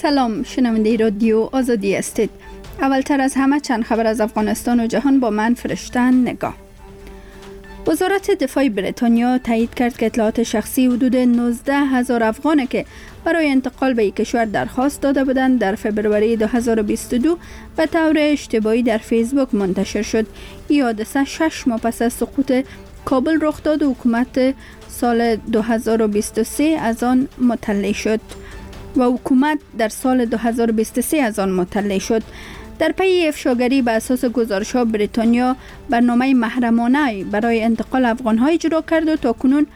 سلام، شنونده رادیو آزادی هستید. اولتر از همه چند خبر از افغانستان و جهان با من فرشته نگاه. وزارت دفاع بریتانیا تایید کرد که اطلاعات شخصی حدود 19,000 افغان که برای انتقال به این کشور درخواست داده بودند در فبروری 2022 به طور اشتباهی در فیسبوک منتشر شد. این حادثه 6 ماه پس از سقوط کابل رخ داد و حکومت سال 2023 از آن مطلع شد در سال 2023 از آن مطلع شد. در پی افشاگری به اساس گزارش‌ها بریتانیا برنامه محرمانه برای انتقال افغان‌ها اجرا کرد و تاکنون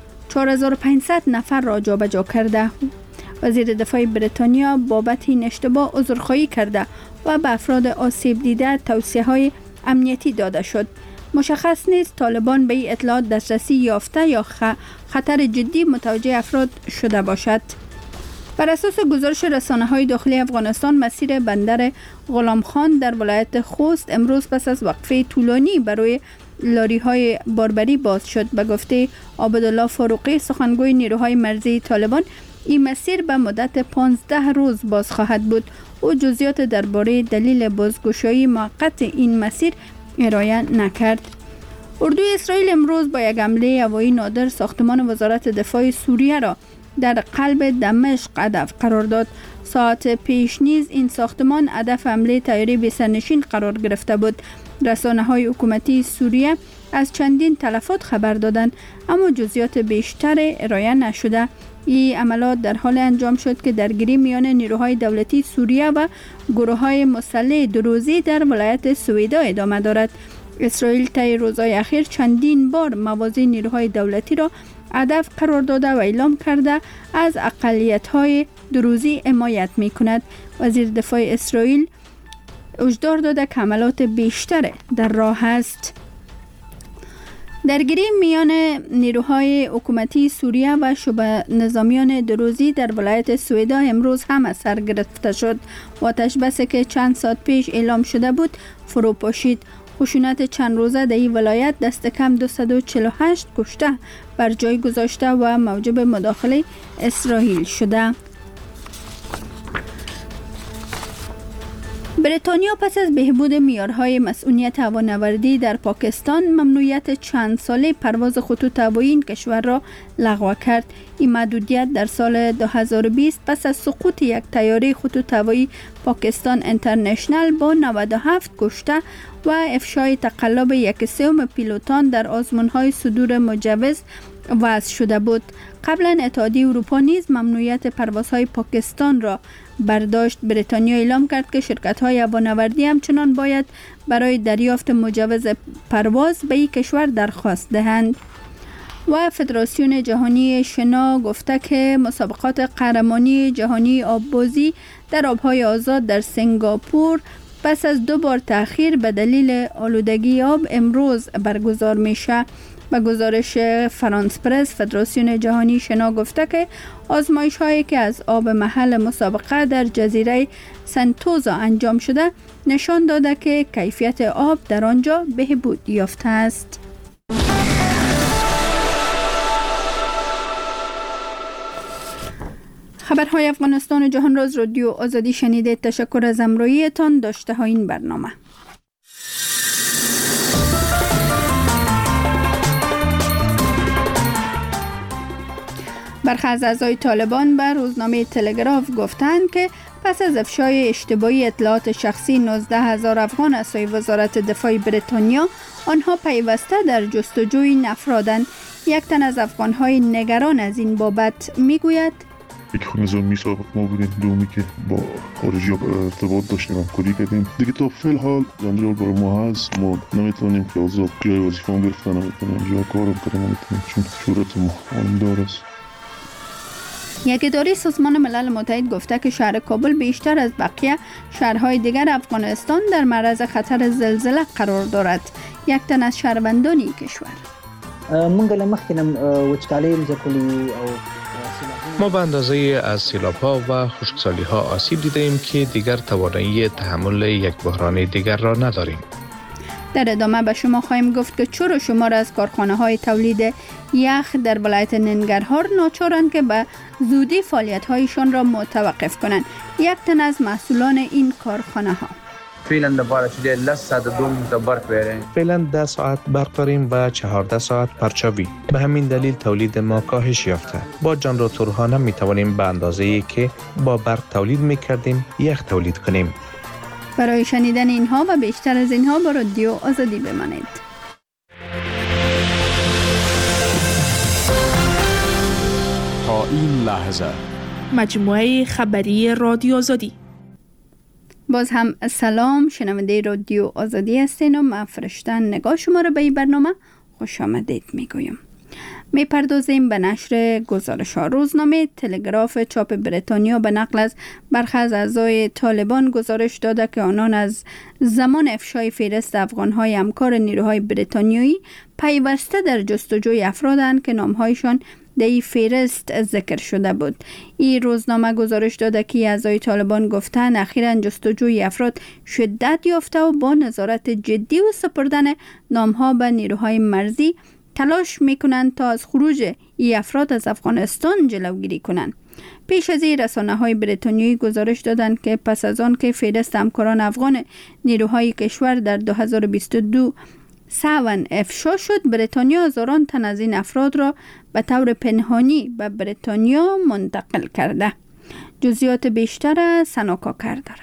4500 نفر را جابجا کرده. وزیر دفاع بریتانیا بابت این اشتباه عذرخواهی کرده و به افراد آسیب دیده توصیه‌های امنیتی داده شد. مشخص نیست طالبان به این اطلاعات دسترسی یافته یا خطر جدی متوجه افراد شده باشد. بر اساس گزارش رسانه‌های داخلی افغانستان، مسیر بندر غلام خان در ولایت خوست امروز پس از وقفه طولانی برای لاری‌های باربری باز شد. به گفته عابدالله فاروقی، سخنگوی نیروهای مرزی طالبان، این مسیر به مدت 15 روز باز خواهد بود. او جزئیات درباره دلیل بازگشایی موقت این مسیر ارائه نکرد. اردوی اسرائیل امروز با یک حمله هوایی نادر ساختمان وزارت دفاع سوریه را در قلب دمشق هدف قرار داد. ساعت پیش نیز این ساختمان هدف حمله طیاره بی‌سرنشین قرار گرفته بود. رسانه‌های حکومتی سوریه از چندین تلفات خبر دادند، اما جزئیات بیشتر ارائه نشده. این عملیات در حال انجام شد که درگیری میان نیروهای دولتی سوریه و گروه‌های مسلح دروزی در ولایت سویدا ادامه دارد. اسرائیل طی روزهای اخیر چندین بار مواضع نیروهای دولتی را هدف قرار داده و اعلام کرده از اقلیت‌های دروزی حمایت می‌کند. وزیر دفاع اسرائیل هشدار داده که حملات بیشتر در راه است. درگیری میان نیروهای حکومتی سوریه و شبه نظامیان دروزی در ولایت سویدا امروز هم از سر گرفته شد و آتش بسی که چند ساعت پیش اعلام شده بود فرو پاشید. خشونت چند روزه در این ولایت دست کم 248 کشته بر جای گذاشته و موجب مداخله اسرائیل شده. بریتانیا پس از بهبود معیارهای مسئولیت هوانوردی در پاکستان ممنوعیت چند ساله پرواز خطوط هوایی این کشور را لغو کرد. این محدودیت در سال 2020 پس از سقوط یک طیاره خطوط هوایی پاکستان اینترنشنل با 97 کشته و افشای تقلب 1/3 پیلوتان در آزمون‌های صدور مجوز وضع شده بود. قبلا اتحادیه اروپا نیز ممنوعیت پروازهای پاکستان را برداشت. بریتانیا اعلام کرد که شرکت‌های هوانوردی همچنان باید برای دریافت مجوز پرواز به این کشور درخواست دهند. و فدراسیون جهانی شنا گفته که مسابقات قهرمانی جهانی آببازی در آبهای آزاد در سنگاپور پس از 2 بار تأخیر به دلیل آلودگی آب امروز برگزار میشه. به گزارش فرانس پرس، فدراسیون جهانی شنا گفته که آزمایش هایی که از آب محل مسابقه در جزیره سنتوزا انجام شده نشان داده که کیفیت آب در آنجا بهبود یافته است. خبرهای افغانستان و جهان را از رادیو آزادی شنیدید. تشکر از همراهیتان. داشته ها این برنامه. برخی از اعضای طالبان به روزنامه تلگراف گفتند که پس از افشای اشتباهی اطلاعات شخصی 19,000 افغان از سوی وزارت دفاع بریتانیا، آنها پیوسته در جستجوی این افرادند. یک تن از افغان‌های نگران از این بابت میگوید: یک نظامی سابق ما بودیم، دومی که با خارجی ارتباط داشتیم، همکاری کردیم. دیگه تا فعل حال جنجال برای ما هست. ما نمیتونیم که آزاد جای وظیفه هم گرفتن، نمیتونیم جای کارم کنیم، نمیتونیم، چون صورت ما آمدار است. یک اداره سازمان ملل متحد گفته که شهر کابل بیشتر از بقیه شهرهای دیگر افغانستان در معرض خطر زلزله قرار دارد. یک تن از شهروندان کشور: ما به اندازه از سیلاب‌ها و خشکسالی‌ها آسیب دیدیم که دیگر توانایی تحمل یک بحران دیگر را نداریم. در ادامه به شما خواهیم گفت که چرا شمار از کارخانه‌های تولید یخ در ولایت ننگرهار ناچارند که به زودی فعالیت‌هایشان را متوقف کنند. یک تن از مسئولان این کارخانه‌ها: فعلا دبار شده لسه دوم برق بیاره. فعلا 10 ساعت برق داریم و 14 ساعت پرچاوی. به همین دلیل تولید ما کاهش یافته. با جنراتورها نمی توانیم به اندازه‌ای که با برق تولید می‌کردیم یخ تولید کنیم. برای شنیدن اینها و بیشتر از اینها با رادیو آزادی بمانید. تا این لحظه مجموعه خبری رادیو آزادی. باز هم سلام، شنونده رادیو آزادی هستین و من فرشتن نگاه شما را به این برنامه خوش آمدید میگویم. میپردازیم به نشر گزارش ها. روزنامه تلگراف چاپ بریتانیا به نقل از برخی از اعضای طالبان گزارش داده که آنان از زمان افشای فهرست افغان‌های همکار نیروهای بریتانیایی پیوسته در جستجوی افرادند که نامهایشان در این فهرست ذکر شده بود. این روزنامه گزارش داده که اعضای طالبان گفتند اخیراً جستجوی افراد شدت یافته و با نظارت جدی و سپردن نامها به نیروهای مرزی تلاش میکنند تا از خروج این افراد از افغانستان جلوگیری کنند. پیش از این رسانه‌های بریتانیایی گزارش دادند که پس از آن که فهرست همکاران افغان نیروهای کشور در 2022 سوان افشا شد، بریتانیا هزاران تن از این افراد را به طور پنهانی به بریتانیا منتقل کرده. جزئیات بیشتر سناکا کرده.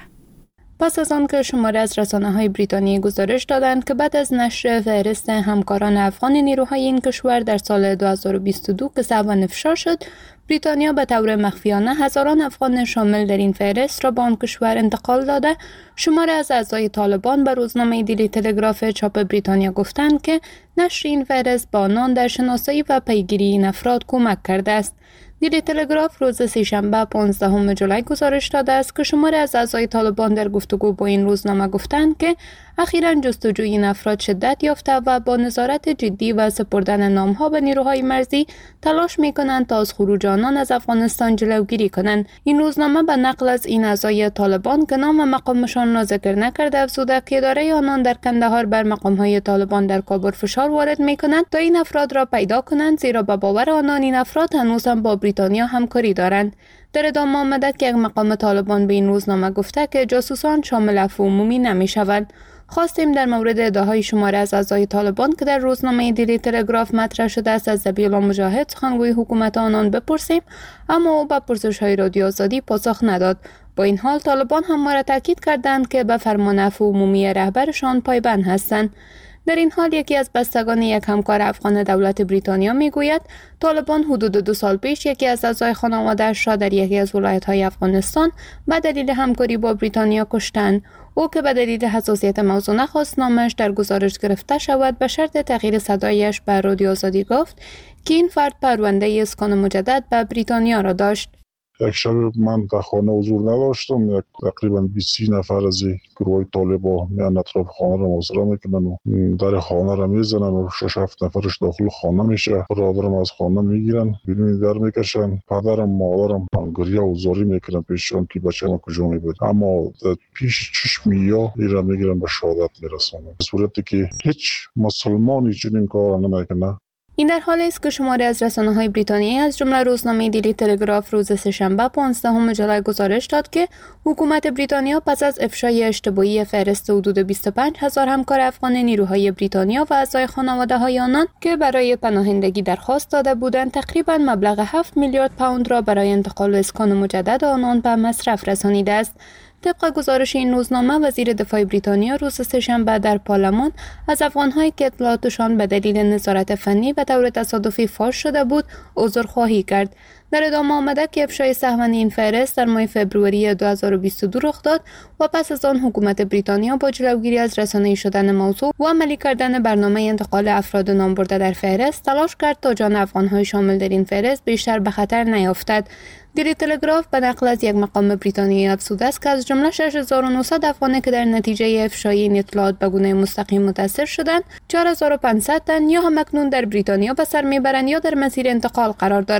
پس از آن که شماره از رسانه‌های بریتانیایی گزارش دادند که بعد از نشر فهرست همکاران افغان نیروهای این کشور در سال 2022 که سوان افشا شد، بریتانیا به طور مخفیانه هزاران افغان شامل در این فهرست را به آن کشور انتقال داده. شماره از اعضای طالبان به روزنامه دیلی تلگراف چاپ بریتانیا گفتند که نشر این فهرست با آنان در شناسایی و پیگیری این افراد کمک کرده است. دیلی تلگراف روز سه‌شنبه 15 جولای گزارش داده است که شماره از اعضای طالبان در گفتگو با این روزنامه گفتند که اخیراً جستجوی این افراد شدت یافته و با نظارت جدی و سپردن نامها به نیروهای مرزی تلاش می‌کنند تا از خروج آنان از افغانستان جلوگیری کنند. این روزنامه به نقل از این اعضای طالبان که نام و مقامشان را ذکر نکرده افزوده که اداره آنان در کندهار بر مقام‌های طالبان در کابل فشار وارد می‌کنند تا این افراد را پیدا کنند، زیرا به باور آنان این افراد هنوز هم با بریتانیا همکاری دارند. در ادامه آمده که یک مقام طالبان به این روزنامه گفته که جاسوسان شامل عفو عمومی نمی‌شوند. خواستیم در مورد ادعاهای شماره از اعضای طالبان که در روزنامه دیلی تلگراف مطرح شده است از ذبیح‌الله مجاهد سخنگوی حکومت آنان بپرسیم، اما او به پرسش‌های رادیو آزادی پاسخ نداد. با این حال طالبان هم ما را تاکید کردند که به فرمان عفو عمومی رهبرشان پایبند هستند. در این حال یکی از بستگان یک همکار افغان دولت بریتانیا میگوید طالبان حدود 2 سال پیش یکی از اعضای خانواده‌اش را در یکی از ولایت‌های افغانستان به دلیل همکاری با بریتانیا کشتند. او که به دلیل حساسیت موضوع نخواست نامش در گزارش گرفته شود به شرط تغییر صدایش به رادیو آزادی گفت که این فرد پرونده اسکان مجدد به بریتانیا را داشت. یک شب من در خانه حضور نداشتم. تقریبا 20 نفر از گروه طالبان میان اطراف خانه را محاصره میکنن و در خانه را میزنن و 6-7 نفرش داخل خانه میشه. برادرم از خانه میگیرن، بیرون در میکشن. پدرم مادرم گریه و زاری میکنن پیششون که بچه‌م کجا میبود، اما پیش چشم یا ایران میگیرن به شهادت میرسن، به صورتی که هیچ مسلمانی چنین کار نمیکنه. این در حالی است که شماره از رسانه‌های بریتانیایی از جمله روزنامه دیلی تلگراف روز سه‌شنبه 15 جولای گزارش داد که حکومت بریتانیا پس از افشای اشتباهی فهرست حدود 25,000 همکار افغان نیروهای بریتانیا و اعضای خانواده‌های آنان که برای پناهندگی درخواست داده بودند تقریباً مبلغ 7 میلیارد پوند را برای انتقال و اسکان مجدد آنان به مصرف رسانیده است. طبق گزارش این روزنامه وزیر دفاع بریتانیا روز سه‌شنبه در پارلمان از افغان‌هایی که اطلاعاتشان به دلیل نظارت فنی به طور تصادفی فاش شده بود عذرخواهی کرد. در ادامه آمده که افشای سهم‌مند این فهرست در ماه فوریه 2022 رخ داد و پس از آن حکومت بریتانیا با جلوگیری از رسانه‌ای شدن موضوع و عملی کردن برنامه انتقال افراد نامبرده در فهرست تلاش کرد تا جان افغان‌های شامل در این فهرست بیشتر به خطر نیفتد. دیلی تلگراف به نقل از یک مقام بریتانیایی افزوده است که از جمله 6900 افغانی که در نتیجه افشای این اطلاعات به گونه مستقیم متاثر شدند، 4500 تن یا هم اکنون در بریتانیا به سر میبرند یا در مسیر انتقال قرار دارند.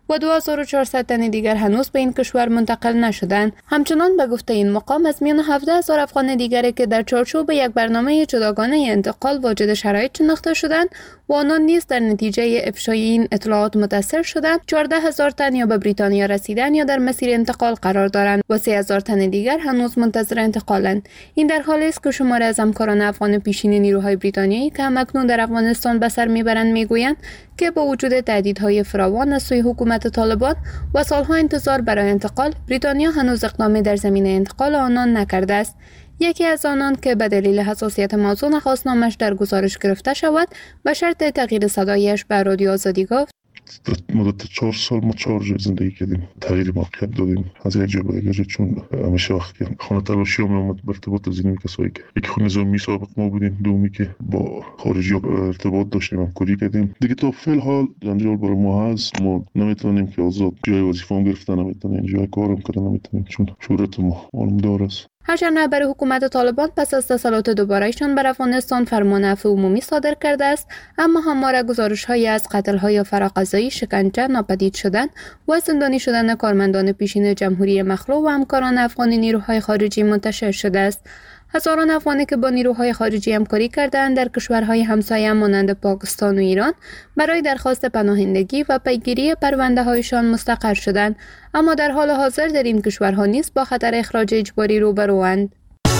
و 2400 تن دیگر هنوز به این کشور منتقل نشدند. همچنان به گفته این مقام از میان 17000 افغان دیگری که در چارچوب یک برنامه جداگانه انتقال واجد شرایط شناخته شدند و آنان نیز در نتیجه افشای این اطلاعات متاثر شدند، 14000 تن یا به بریتانیا رسیدن یا در مسیر انتقال قرار دارند و 3000 تن دیگر هنوز منتظر انتقالند. این در حالی است که شماری از همکاران افغان پیشین نیروهای بریتانیایی که همکنون در افغانستان به سر میبرند میگویند که با وجود تهدیدهای فراوان از سوی حکومت طالبان و سالها انتظار برای انتقال، بریتانیا هنوز اقدامی در زمینه انتقال آنان نکرده است. یکی از آنان که به دلیل حساسیت موضوع نخواست نامش در گزارش گرفته شود به شرط تغییر صدایش به رادیو آزادی گفت: مدت 4 سال ما 4 جای زندگی کردیم، تغییر موقعیت دادیم از یک جا به دیگر، چون همیشه وقتی خانه تلاشی هم اومد به ارتباط از این کسایی که یک خونه نظامی سابق ما بودیم، دومی که با خارجی ارتباط داشتیم همکاری کردیم. دیگه تا فعل حال جنجال برای ما هست، ما نمیتونیم که آزاد جای وظیفه‌ام گرفتن، نمیتونیم جای کارم کردن، نمیتونیم چون شهرت ما معلومدار است. هرچند رهبر حکومت طالبان پس از تسلط دوباره‌شان بر افغانستان فرمان عفو عمومی صادر کرده است، اما همواره گزارش‌هایی از قتل‌های فراقضایی، شکنجه، ناپدید شدن و زندانی شدن کارمندان پیشین جمهوری مخلوع و همکاران افغان نیروهای خارجی منتشر شده است. هزاران افغانی که با نیروهای خارجی همکاری کردند در کشورهای همسایه مانند پاکستان و ایران برای درخواست پناهندگی و پیگیری پرونده‌هایشان مستقر شدند، اما در حال حاضر در این کشورها نیز با خطر اخراج اجباری روبروند.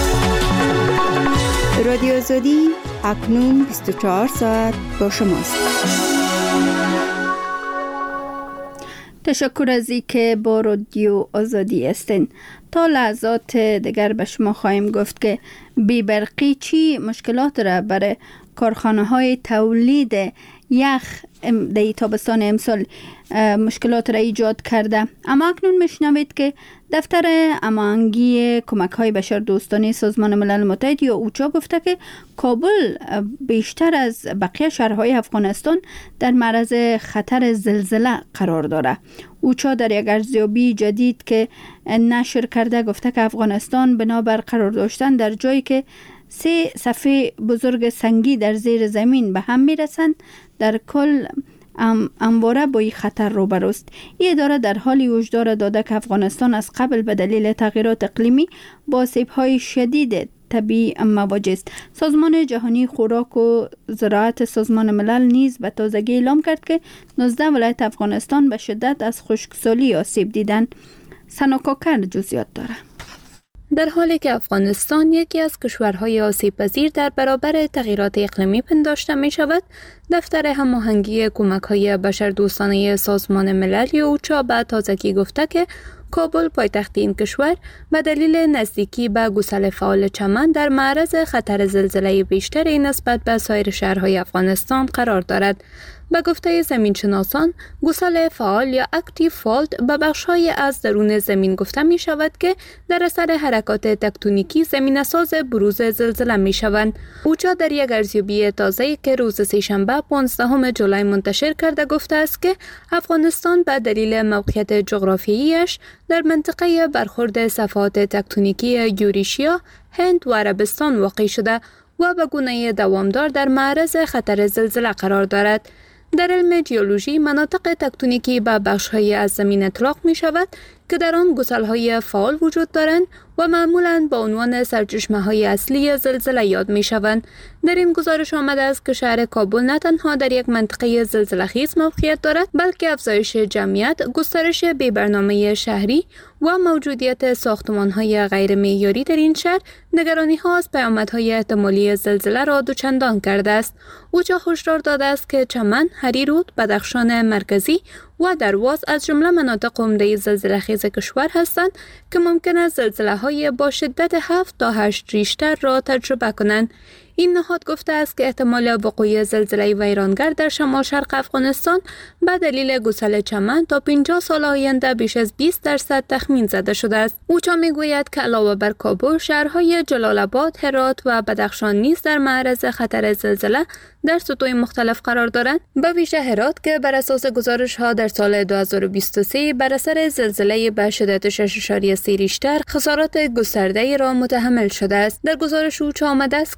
رادیو آزادی اکنون 24 ساعت با شماست. تشکر از اینکه با رادیو آزادی هستین. تا لحظات دیگر به شما خواهیم گفت که بی‌برقی چی مشکلات را برای کارخانه های تولید یخ در تابستان امسال مشکلات را ایجاد کرده. اما اکنون میشنوید که دفتر هماهنگی کمک های بشردوستانه سازمان ملل متحد یا اوچا گفته که کابل بیشتر از بقیه شهرهای افغانستان در معرض خطر زلزله قرار داره. اوچا در یک ارزیابی جدید که نشر کرده گفته که افغانستان بنابر قرار داشتن در جایی که 3 صفحه بزرگ سنگی در زیر زمین به هم میرسند، در کل همواره با این خطر روبروست. این اداره در حالی هشدار داده که افغانستان از قبل به دلیل تغییرات اقلیمی با آسیب‌های شدید طبیعی مواجه است. سازمان جهانی خوراک و زراعت سازمان ملل نیز به تازگی اعلام کرد که 19 ولایت افغانستان به شدت از خشکسالی آسیب دیدند. سناکاکر جزئیات داره. در حالی که افغانستان یکی از کشورهای آسیب‌پذیر در برابر تغییرات اقلیمی پنداشته می شود، دفتر هماهنگی کمک‌های بشردوستانه سازمان ملل یا اوچا به تازگی گفته که کابل پایتخت این کشور به دلیل نزدیکی به گسل فعال چمن در معرض خطر زلزله بیشتری نسبت به سایر شهرهای افغانستان قرار دارد. به گفته زمینشناسان، گسل فعال یا اکتیو فالت به بخش‌های از درون زمین گفته می شود که در اثر حرکات تکتونیکی زمینه‌ساز بروز زلزله می شوند. اوچا در یک ارزیابی تازه‌ای که روز سه‌شنبه 15 جولای منتشر کرده گفته است که افغانستان به دلیل موقعیت جغرافیاییش در منطقه برخورد صفحات تکتونیکی یوریشیا، هند و عربستان واقع شده و به گونه دوامدار در معرض خطر زلزله قرار دارد. در علم جیولوژی مناطق تکتونیکی به بخش‌های از زمین اطلاق می شود که در آن گسل‌های فعال وجود دارند و معمولاً با عنوان سرچشمه‌های اصلی زلزله یاد می شوند. در این گزارش آمده است که شهر کابل نه تنها در یک منطقه زلزله‌خیز موقعیت دارد، بلکه افزایش جمعیت، گسترش بی‌برنامه شهری و موجودیت ساختمان‌های غیر معیاری در این شهر نگرانی‌ها از پیامدهای احتمالی زلزله را دوچندان کرده است. اوچا هشدار داده است که چمن، هریرود، بدخشان مرکزی و درواز از جمله مناطق عمده زلزله‌خیز کشور هستند که ممکن است زلزله‌های با شدت 7 تا 8 ریشتر را تجربه کنند. این نهاد گفته است که احتمال وقوع زلزله ویرانگر در شمال شرق افغانستان به دلیل گسل چمن تا 50 سال آینده بیش از 20% تخمین زده شده است. اوچا میگوید که علاوه بر کابل، شهرهای جلال آباد، هرات و بدخشان نیز در معرض خطر زلزله در سطوح مختلف قرار دارند. به ویژه هرات که بر اساس گزارش‌ها در سال 2023 بر اثر زلزله به شدت 6.3 ریشتر خسارات گسترده‌ای را متحمل شده است. در گزارش اوچا آمده است که طی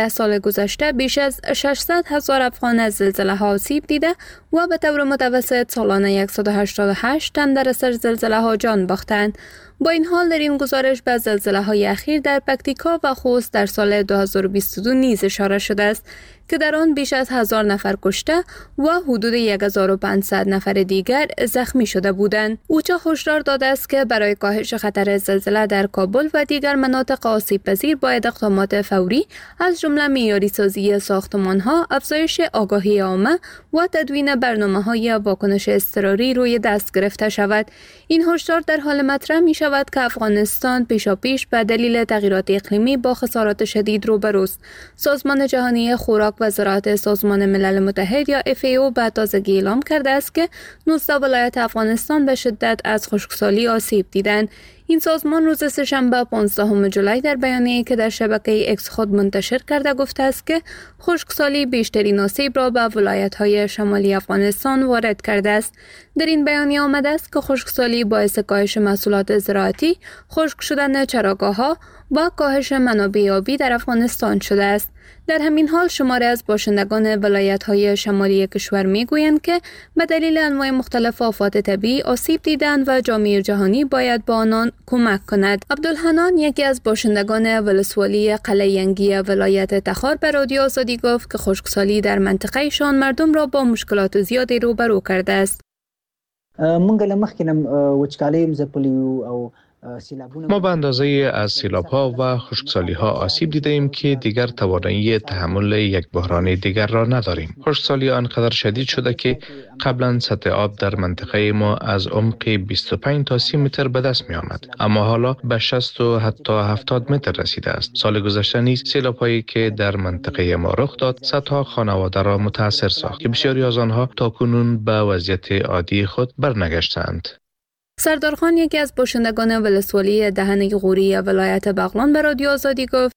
10 سال گذشته بیش از 600,000 افغان از زلزله ها آسیب دیده و به طور متوسط سالانه 188 تن در اثر زلزله ها جان باختند. با این حال در این گزارش به زلزله های اخیر در پکتیکا و خوست در سال 2022 نیز اشاره شده است که در آن بیش از 1000 نفر کشته و حدود 1500 نفر دیگر زخمی شده بودند. اوچا هشدار داده است که برای کاهش خطر زلزله در کابل و دیگر مناطق آسیب پذیر باید اقدامات فوری از جمله معیاری سازی ساختمان‌ها، افزایش آگاهی عامه و تدوین برنامه‌های واکنش اضطراری روی دست گرفته شود. این هشدار در حال مطرح می شود که افغانستان پیشاپیش به دلیل تغییرات اقلیمی با خسارات شدید روبروست. سازمان جهانی خوراک و زراعت سازمان ملل متحد یا FAO به تازگی اعلام کرده است که 19 ولایت افغانستان به شدت از خشکسالی آسیب دیدند. این سازمان روز سه‌شنبه 15 جولای در بیانیه‌ای که در شبکه اکس خود منتشر کرده گفته است که خشکسالی بیشترین آسیب را به ولایت‌های شمالی افغانستان وارد کرده است. در این بیانیه آمده است که خشکسالی باعث کاهش محصولات زراعتی، خشک شدن چراگاه‌ها و کاهش منابع آبی در افغانستان شده است. در همین حال شماری از باشندگان ولایت‌های شمالی کشور می‌گویند که به دلیل انواع مختلف آفات طبیعی آسیب دیدند و جامعه جهانی باید با آنان کمک کند. عبدالحنان یکی از باشندگان ولسوالی قلعه ینگی ولایت تخار به رادیو آزادی گفت که خشکسالی در منطقه شان مردم را با مشکلات زیادی روبرو کرده است. ما به اندازه از سیلاب‌ها و خشکسالی‌ها آسیب دیدیم که دیگر توانایی تحمل یک بحران دیگر را نداریم. خشکسالی آنقدر شدید شده که قبلا سطح آب در منطقه ما از عمق 25 تا 30 متر به دست می آمد، اما حالا به 60 و حتی 70 متر رسیده است. سال گذشته نیز سیلاب‌هایی که در منطقه ما رخ داد صدها خانواده را متاثر ساخت که بسیاری از آنها تاکنون به وضعیت عادی خود برنگشتند. سردار خان یکی از باشندگان ولسوالی دهنه غوری ولایت بغلان به رادیو آزادی گفت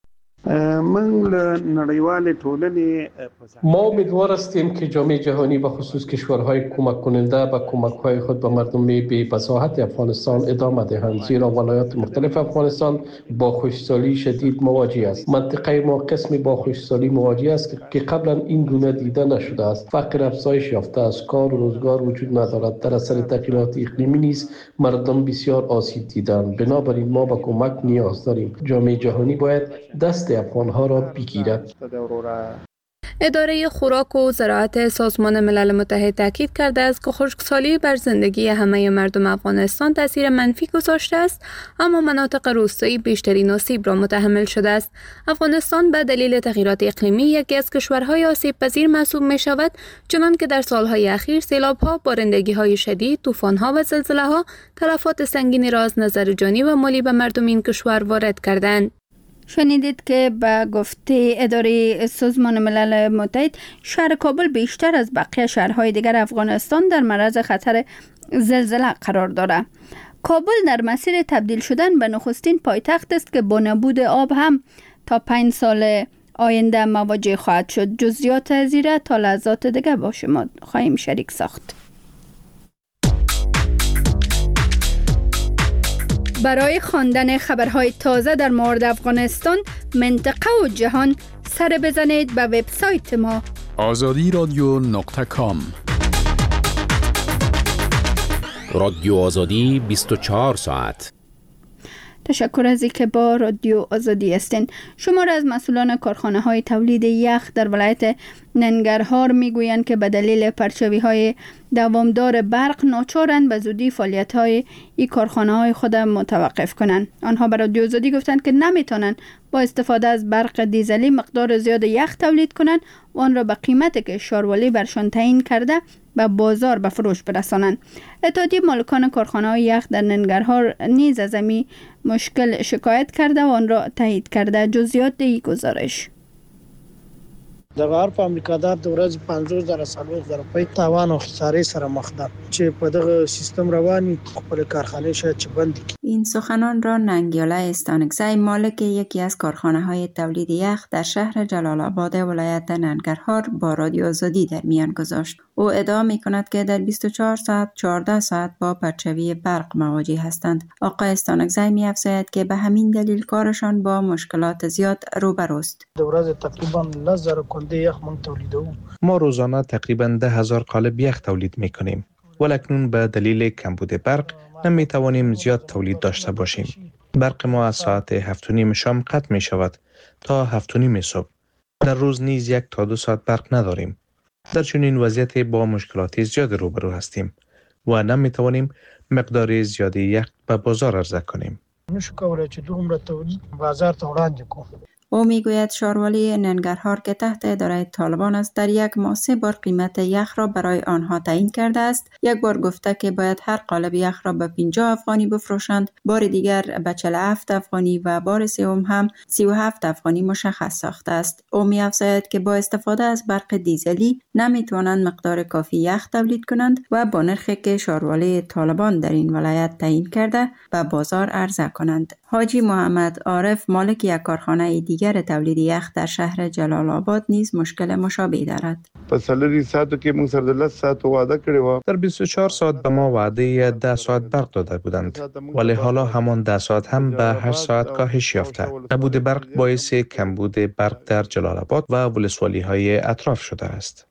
ما امیدوار هستیم که جامعه جهانی به خصوص کشورهای کمک کننده به کمک‌های خود به مردم بی بصاحت افغانستان ادامه دهند، زیرا ولایات مختلف افغانستان با خشکسالی شدید مواجه است. منطقه ما قسمی با خشکسالی مواجه است که قبلا این گونه دیده نشده است. فقر افزایش یافته است، کار و روزگار وجود ندارد. در اثر تغییرات اقلیمی نیز مردم بسیار آسیب دیدند. بنابراین ما به کمک نیاز داریم. جامعه جهانی باید دست افغانها را بگیرد. اداره خوراک و زراعت سازمان ملل متحد تاکید کرده است که خشکسالی بر زندگی همه مردم افغانستان تاثیر منفی گذاشته است، اما مناطق روستایی بیشترین آسیب را متحمل شده است. افغانستان به دلیل تغییرات اقلیمی یکی از کشورهای آسیب پذیر محسوب می شود، چنان که در سالهای اخیر سیلاب‌ها، بارندگی‌های شدید، طوفان‌ها و زلزله‌ها تلفات سنگینی را از نظر جانی و مالی به مردم این کشور وارد کردند. شنیدید که به گفته اداره سازمان ملل متحد شهر کابل بیشتر از بقیه شهرهای دیگر افغانستان در معرض خطر زلزله قرار دارد. کابل در مسیر تبدیل شدن به نخستین پایتخت است که با نبود آب هم تا 5 سال آینده مواجه خواهد شد. جزئیات از این تا لحظات دیگر با شما خواهیم شریک ساخت. برای خواندن خبرهای تازه در مورد افغانستان، منطقه و جهان سر بزنید به وبسایت ما azadiradyo.com. رادیو آزادی 24 ساعت. تشکر از اینکه با رادیو آزادی هستین. شمار از مسئولان کارخانه های تولید یخ در ولایت ننگرهار میگویند که به دلیل پرچاوی های دوامدار برق ناچارند به زودی فعالیت های این کارخانه های خود متوقف کنند. آنها به رادیو آزادی گفتند که نمیتونند با استفاده از برق دیزلی مقدار زیاد یخ تولید کنند و آن را به قیمتی که شاروالی برشان تعیین کرده به بازار به فروش برسانند. اتحادیه مالکان کارخانه های یخ در ننگرهار نیز از این مشکل شکایت کرده و آن را تایید کرده. جزئیات این گزارش. د غار په امریکا د ورځ 50,000 روپۍ تاوان او خسارې سره مخ ده چې په دغه سیستم رواني خپل کارخانه شاید چې بند کړي. این سخنان را ننگیاله استانکزی مالک یکی از کارخانه‌های تولید یخ در شهر جلال آباد ولایت ننگرهار با رادیو آزادی در میان گذاشت. او ادعا می‌کند که در 24 ساعت 14 ساعت با پرچاوی برق مواجه هستند. آقای استانکزی می‌افزاید که به همین دلیل کارشان با مشکلات زیاد روبروست. ما روزانه تقریباً 10,000 قالب یخ تولید می‌کنیم. ولکنون به دلیل کمبود برق نمی‌توانیم زیاد تولید داشته باشیم. برق ما از ساعت 7:30 شام قطع می‌شود تا 7:30 صبح. در روز نیز 1 تا 2 ساعت برق نداریم. در چنین وضعیت با مشکلات زیاد روبرو هستیم و نمی‌توانیم مقدار زیادی یخ به بازار عرضه کنیم. او میگوید شاروالی ننگرهار که تحت اداره طالبان است در یک ماه 3 بار قیمت یخ را برای آنها تعیین کرده است. یک بار گفته که باید هر قالب یخ را به 50 افغانی بفروشند، بار دیگر به 47 افغانی و بار سوم هم 37 افغانی مشخص ساخته است. او می‌افزاید که با استفاده از برق دیزلی نمی‌توانند مقدار کافی یخ تولید کنند و با نرخی که شاروالی طالبان در این ولایت تعیین کرده به بازار عرضه کنند. حاجی محمد عارف مالک یک کارخانه دیگر تولید یخ در شهر جلال آباد نیز مشکل مشابه دارد. در 24 ساعت به ما وعده 10 ساعت برق داده بودند، ولی حالا همان 10 ساعت هم به 8 ساعت کاهش یافته. نبود برق باعث کمبود برق در جلال آباد و ولسوالی های اطراف شده است.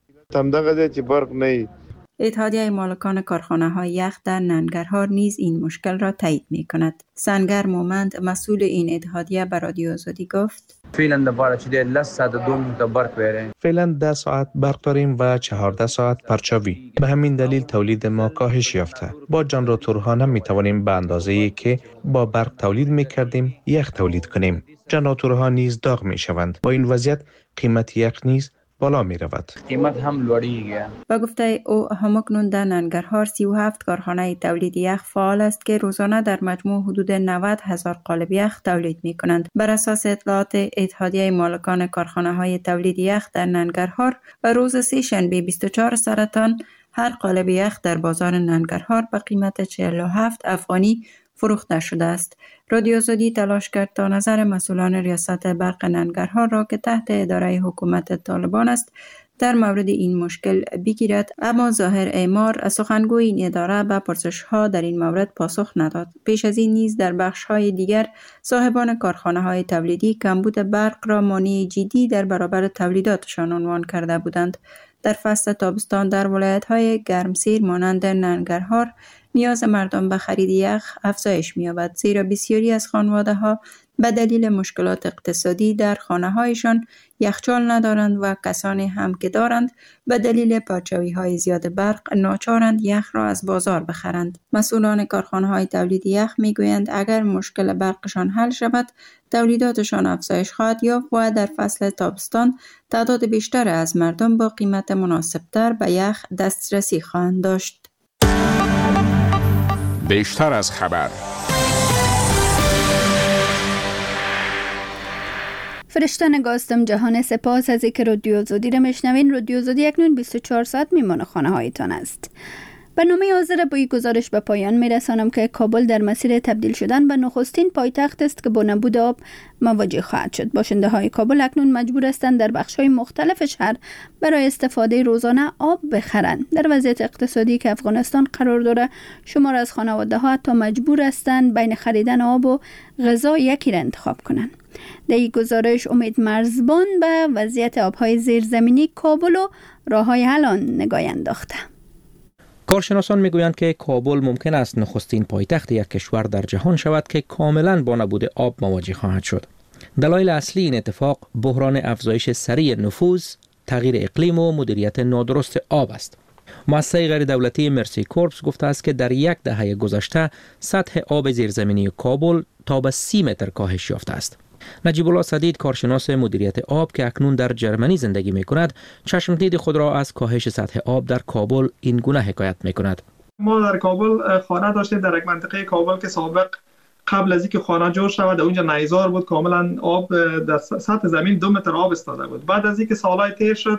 اتحادیه مالکان کارخانه‌های یخ در ننگرهار نیز این مشکل را تایید می‌کند. سنگر مومند مسئول این اتحادیه به رادیو آزادی گفت: فعلا 10 ساعت برق داریم و 14 ساعت پرچاوی. به همین دلیل تولید ما کاهش یافته. با جنراتورها نمی‌توانیم به اندازه‌ای که با برق تولید می‌کردیم یخ تولید کنیم. جنراتورها نیز داغ می‌شوند. با این وضعیت قیمت یخ نیز بالا می رود. قیمت هم لوړیږي. با گفته او همکنون در ننگرهار 37 کارخانه تولید یخ فعال است که روزانه در مجموع حدود 90,000 قالب یخ تولید می کنند. بر اساس اطلاعات اتحادیه مالکان کارخانه های تولید یخ در ننگرهار روز سه‌شنبه 24 سرطان هر قالب یخ در بازار ننگرهار به قیمت 47 افغانی فروخته شده است. رادیو آزادی تلاش کرد تا نظر مسئولان ریاست برق ننگرهار را که تحت اداره حکومت طالبان است در مورد این مشکل بگیرد، اما ظاهر اعمار سخنگوی این اداره به پرسش‌ها در این مورد پاسخ نداد. پیش از این نیز در بخش‌های دیگر صاحبان کارخانه‌های تولیدی کمبود برق را مانع جدی در برابر تولیداتشان عنوان کرده بودند. در فصل تابستان در ولایت‌های گرمسیر مانند ننگرهار نیاز مردم به خرید یخ افزایش می‌یابد، زیرا بسیاری از خانواده‌ها به دلیل مشکلات اقتصادی در خانه‌هایشان یخچال ندارند و کسانی هم که دارند به دلیل پرچاوی‌های زیاد برق ناچارند یخ را از بازار بخرند. مسئولان کارخانه‌های تولید یخ می‌گویند اگر مشکل برقشان حل شود، تولیداتشان افزایش خواهد یافت و در فصل تابستان تعداد بیشتر از مردم با قیمت مناسب‌تر به یخ دسترسی خواهند داشت. بیشتر از خبر. فرشته نگاستم جهان، سپاس از اینکه رادیو آزادی را میشنوین. رادیو آزادی اکنون 24 ساعت میمان خانه هایتان است. برنامه حاضر با این گزارش به پایان میرسانم که کابل در مسیر تبدیل شدن به نخستین پایتخت است که با نبود آب مواجه خواهد شد. باشنده های کابل اکنون مجبور هستند در بخش های مختلف شهر برای استفاده روزانه آب بخرند. در وضعیت اقتصادی که افغانستان قرار داره، شمار از خانواده ها حتی مجبور هستند بین خریدن آب و غذا یکی را انتخاب کنند. در این گزارش امید مرزبان به وضعیت آبهای زیرزمینی کابل و راه‌های حل آن نگاه انداخته. کارشناسان میگویند که کابل ممکن است نخستین پایتخت یک کشور در جهان شود که کاملا با نبود آب مواجه خواهد شد. دلایل اصلی این اتفاق بحران افزایش سریع نفوذ، تغییر اقلیم و مدیریت نادرست آب است. مؤسسه غیر دولتی مرسی کورپس گفته است که در یک دهه گذشته سطح آب زیرزمینی کابل تا به 30 متر کاهش یافته است. نجیب الله سدید، کارشناس مدیریت آب که اکنون در جرمنی زندگی می کند، چشم دید خود را از کاهش سطح آب در کابل این گونه حکایت می کند. ما در کابل خانه داشتیم در یک منطقه کابل که سابق قبل از اینکه خانه جور شود اونجا نیزار بود، کاملا آب در سطح زمین 2 متر آب استاده بود. بعد از اینکه سالهای تیر شد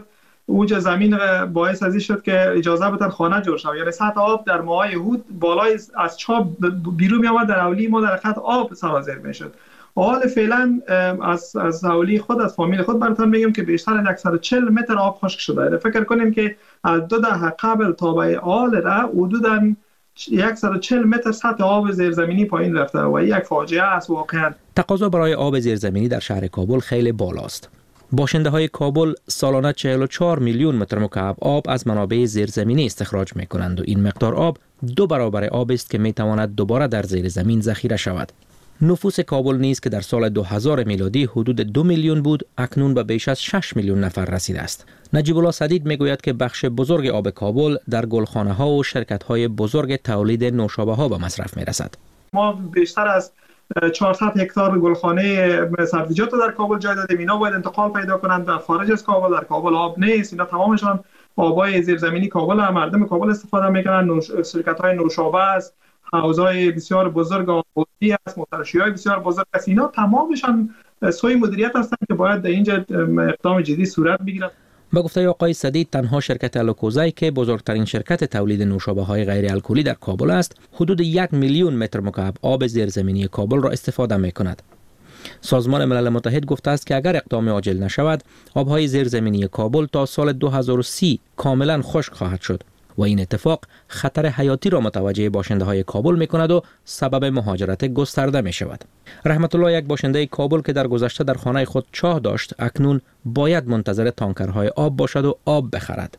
اوج زمین باعث ازی شد که اجازه بدن خانه جور شود. یعنی سطح آب در ماهای هود بالای از چاه بیرون می آمد، در اولی ما در خط آب سرازیر میشد. حال فعلا از حوالی خود، از فامیل خود براتون میگم که بیشتر از 140 متر آب خشک شده. فکر کنیم که از 2 دهه قبل تا به حال را حدوداً 140 متر سطح آب زیرزمینی پایین رفته و یک فاجعه است واقعا. تقاضا برای آب زیرزمینی در شهر کابل خیلی بالاست. باشنده های کابل سالانه 44 میلیون متر مکعب آب از منابع زیرزمینی استخراج می کنند و این مقدار آب 2 برابر آب است که می تواند دوباره در زیر زمین ذخیره شود. نفوس کابل نیز که در سال 2000 میلادی حدود 2 میلیون بود، اکنون به بیش از 6 میلیون نفر رسیده است. نجیب الله صدید میگوید که بخش بزرگ آب کابل در گلخانه ها و شرکت های بزرگ تولید نوشابه ها به مصرف می رسد. ما بیشتر از 400 هکتار گلخانه سبزیجات در کابل جای دادیم. اینا باید انتقال پیدا کنند در خارج از کابل. در کابل آب نیست. اینا تمامشان آبای زیرزمینی کابل هم. مردم کابل استفاده میکنن. شرکت های نوشابه است، حوضای بسیار بزرگ آبی است، مترشی‌های بسیار بزرگ است. اینا تمامشان سوی مدیریت هستند که باید در اینجا اقدام جدی صورت بگیرد. به گفته آقای صدید، تنها شرکت الوکوزای که بزرگترین شرکت تولید نوشابه های غیر الکلی در کابل است، حدود 1 میلیون متر مکعب آب زیرزمینی کابل را استفاده می کند. سازمان ملل متحد گفته است که اگر اقدام عاجل نشود، آبهای زیرزمینی کابل تا سال 2030 کاملا خشک خواهد شد و این اتفاق خطر حیاتی را متوجه باشنده های کابل می کند و سبب مهاجرت گسترده می شود. رحمت الله، یک باشنده کابل که در گذشته در خانه خود چاه داشت، اکنون باید منتظر تانکرهای آب باشد و آب بخرد.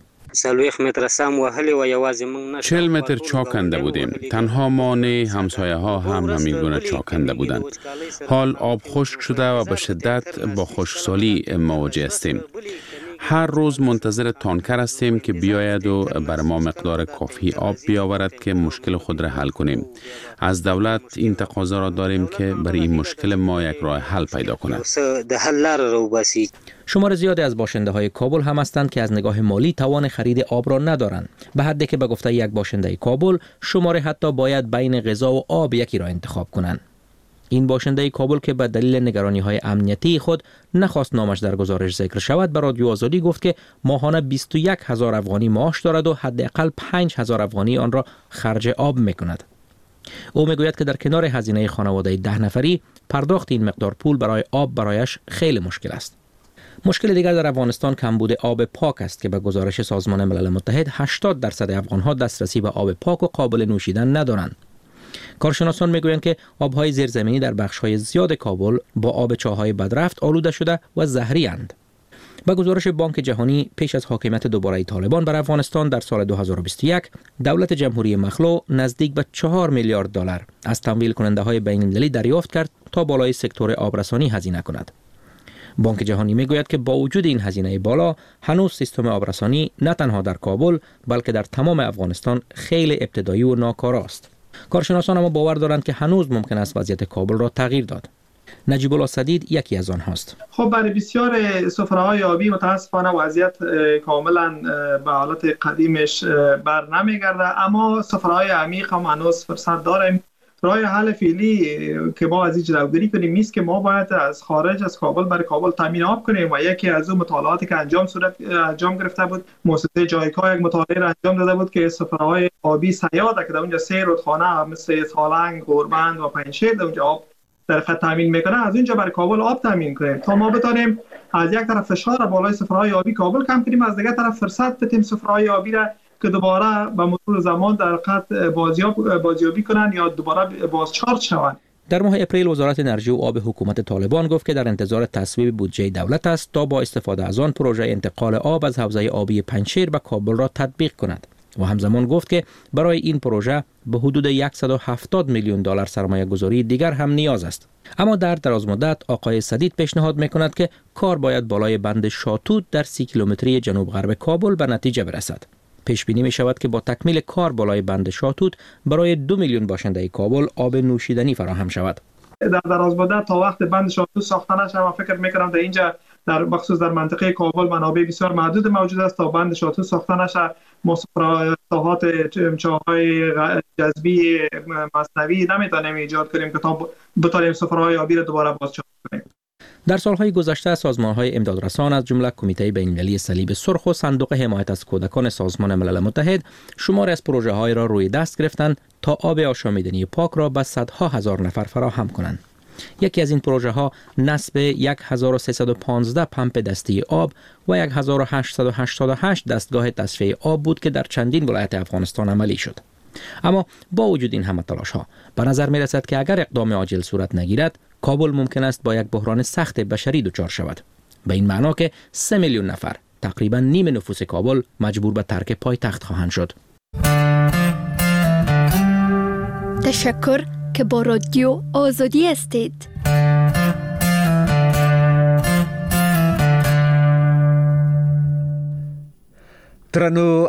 40 متر چاه کنده بودیم. تنها ما نه، همسایه ها هم همین گونه چاه کنده بودند. حال آب خشک شده و به شدت با خشکسالی مواجه هستیم. هر روز منتظر تانکر هستیم که بیاید و بر ما مقدار کافی آب بیاورد که مشکل خود را حل کنیم. از دولت این تقاضا را داریم که برای این مشکل ما یک راه حل پیدا کند. شمار زیادی از باشنده های کابل هم هستند که از نگاه مالی توان خرید آب را ندارند، به حدی که به گفته یک باشنده کابل شماره حتی باید بین غذا و آب یکی را انتخاب کنند. این باشنده کابل که به دلیل نگرانی‌های امنیتی خود نخواست نامش در گزارش ذکر شود، به رادیو آزادی گفت که ماهانه 21,000 افغانی معاش دارد و حداقل 5,000 افغانی آن را خرج آب می‌کند. او میگوید که در کنار هزینه خانواده 10 نفری، پرداخت این مقدار پول برای آب برایش خیلی مشکل است. مشکل دیگر در افغانستان کمبود آب پاک است که به گزارش سازمان ملل متحد 80% افغان‌ها دسترسی به آب پاک و قابل نوشیدن ندارند. کارشناسان میگویند که آبهای زیرزمینی در بخش‌های زیاد کابل با آب چاه‌های بدرفت آلوده شده و زهری اند. به گزارش بانک جهانی، پیش از حاکمیت دوباره طالبان بر افغانستان در سال 2021، دولت جمهوری مخلوع نزدیک به 4 میلیارد دلار از تمویل کننده های بین‌المللی دریافت کرد تا بالای سکتور آبرسانی هزینه کند. بانک جهانی میگوید که با وجود این هزینه بالا، هنوز سیستم آبرسانی نه تنها در کابل بلکه در تمام افغانستان خیلی ابتدایی و ناکاراست. کارشناسان اما باور دارند که هنوز ممکن است وضعیت کابل را تغییر داد. نجیب الله صدید یکی از آنهاست. خب برای بسیار سفره‌های آبی متاسفانه وضعیت کاملا به حالت قدیمش بر نمیگرده، اما سفره‌های عمیق هم هنوز فرصت داریم. راه حل فعلی که ما از این جلوگیری کنیم نیست که ما باید از خارج از کابل برای کابل تامین آب کنیم و یکی از اون مطالعاتی که انجام گرفته بود، مؤسسه جایکا یک مطالعه را انجام داده بود که سفره‌های آبی سیاده که در اونجا 3 رودخانه مثل سالنگ، گوربند و پنجشیر در اونجا آب در خط تامین میکنه، از اونجا برای کابل آب تامین کنیم تا ما بتونیم از یک طرف فشار بالای سفره‌های آبی کابل کم کنیم، از دیگر طرف فرصت بدیم سفره‌های آبی را که دوباره به مرور زمان در خط بازیابی کنن یا دوباره بازچارج شوند. در ماه اپریل وزارت انرژی و آب حکومت طالبان گفت که در انتظار تصویب بودجه دولت است تا با استفاده از آن پروژه انتقال آب از حوزه آبی پنجشیر به کابل را تطبیق کند و همزمان گفت که برای این پروژه به حدود 170 میلیون دلار سرمایه گذاری دیگر هم نیاز است. اما در دراز مدت آقای صدید پیشنهاد میکند که کار باید بالای بند شاتوت در 30 کیلومتری جنوب غرب کابل به نتیجه برسد. پیش بینی می شود که با تکمیل کار بالای بند شاتوت برای 2 میلیون باشنده کابل آب نوشیدنی فراهم شود. در دراز مدت تا وقت بند شاتوت ساخته نشه، من فکر میکنم در اینجا در بخصوص در منطقه کابل منابع بسیار محدود موجود است. تا بند شاتوت ساخته نشه ساحات چاهای جذبی مصنوعی نمیتونیم ایجاد کنیم که تا بتونیم سفره‌های آبی را دوباره بازچارج کنیم. در سالهای گذشته سازمان‌های امدادرسان از جمله کمیته بین‌المللی صلیب سرخ و صندوق حمایت از کودکان سازمان ملل متحد شماری از پروژه‌های را روی دست گرفتند تا آب آشامیدنی پاک را به صدها هزار نفر فراهم کنند. یکی از این پروژه ها نصب 1315 پمپ دستی آب و 1888 دستگاه تصفیه آب بود که در چندین ولایت افغانستان عملی شد. اما با وجود این همه تلاش ها به نظر می رسد که اگر اقدام عاجل صورت نگیرد کابل ممکن است با یک بحران سخت بشری دچار شود. به این معنا که 3 میلیون نفر، تقریبا نیم نفوس کابل، مجبور به ترک پایتخت خواهند شد. تشکر که با رادیو آزادی هستید. درنو